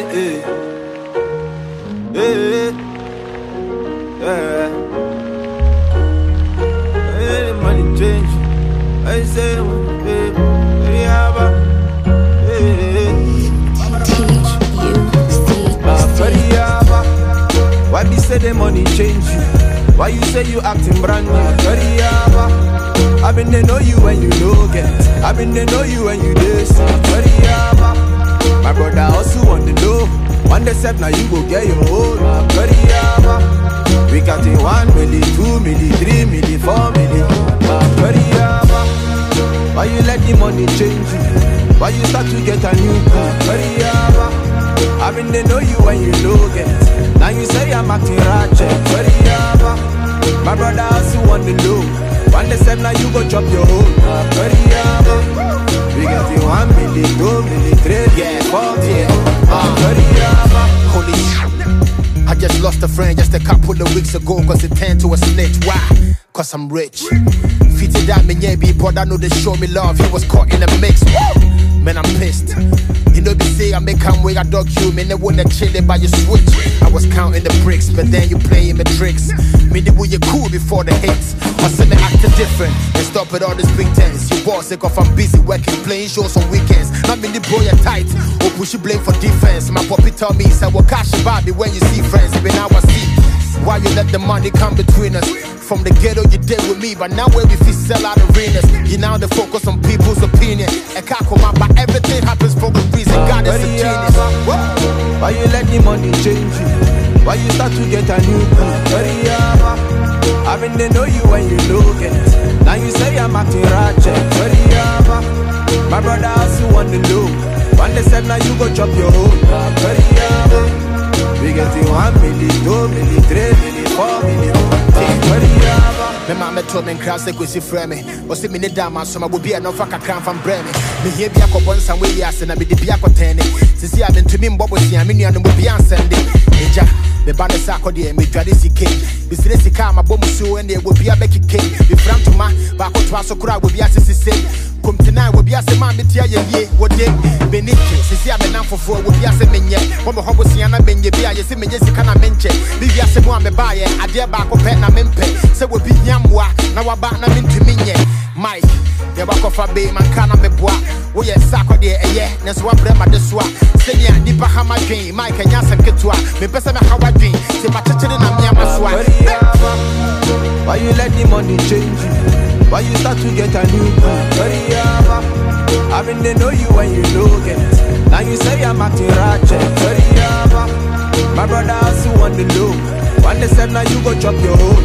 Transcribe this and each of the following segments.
Money change. I say, why be say the money change you? Why you say you acting brand new? I been they know you when you know get. I been they know you when you this. My brother also want to know. One day step now you go get your own. We got it 1 milli, 2 milli, 3 milli, 4 milli. Why you let the money change you? Why you start to get a new car? I been they know you when you know get. Now you say I'm acting ratchet. My brother also want to know. One day step now you go chop your own. We got it 1 milli, 2 milli, 3 milli, 4 milli. Holy shit. I just lost a friend just a couple of weeks ago cause it turned to a snitch. Why? Cause I'm rich. Fitted that me yeah be brother know they show me love. He was caught in a mix. Man, I'm pissed. You know they say I make come way I dog you. Man, they wanna chill it by your switch. I was counting the bricks, but then you playing the tricks. Me the way you cool before the hits. I said me acting different and stop with all this pretense. You boss sick off I'm busy working, playing shows on weekends. Not me the boy you tight or push you blame for defense. My puppy tell me say well cash Bobby when you see friends. Even now I see why you let the money come between us. From the ghetto you did with me, but now where we feel sell out arenas. You now the focus on people's opinion. I can't come out, but everything happens for a reason. God is a genius. Why you let the money change you? Why you start to get a new car? I been they know you when you know get. Now you say I'm acting ratchet. My brother also want to know. One day step now you go chop your own. We get it 1 milli, 2 milli, 3 milli, 4 milli. Me mama told me crowd say go see friend me. O say me need dama so I will be enough for cram from brain me. Me here be akọ bon some way yes na me de be akọ ten. Sisi I been to me mbobo si me nua no be ansende. Eja me ba ne sakọ de me dwade sike. Bi sire sika ma bom so e na e wo be abekike. Bi fram to ma ba akọ to aso kura wo be asese. Come tonight wo be ase ma me tia ye wo de. Benike sisi I be nan fofo wo be ase menye. Wo me hobo sia na benye bi aye se menye sika na menche. Bi bi ase mo me ba ye ade ba akọ pe na mempe. Se wo bi nyamwa na wa ba na mentumi nye. Mike ye ba kofa be man kana me boa. Wo ye sakọ de eye na so wa bre ma de so a. Se nya nipa ha ma dwen Mike nya sem ketua. Me pese me ha wa dwen. Se ba chechede na me ama so a. Why you let the money change you? Why you start to get a new car? I been they know you when you know get. Now you say I'm acting ratchet. My brother also want to know. One day step now you go chop your own.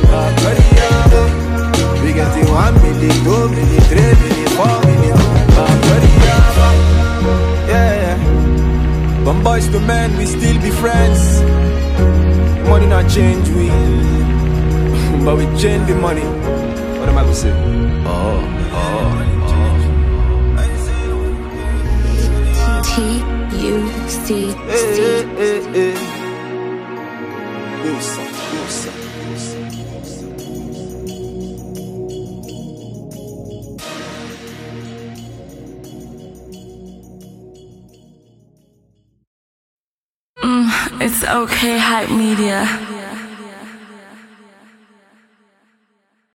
We get it 1 milli, 2 milli, 3 milli, 4 milli. Yeah. From boys to men we still be friends. Money not change we, but we change the money. What am I gonna say? T-U-C-C. It's okay, Hype Media.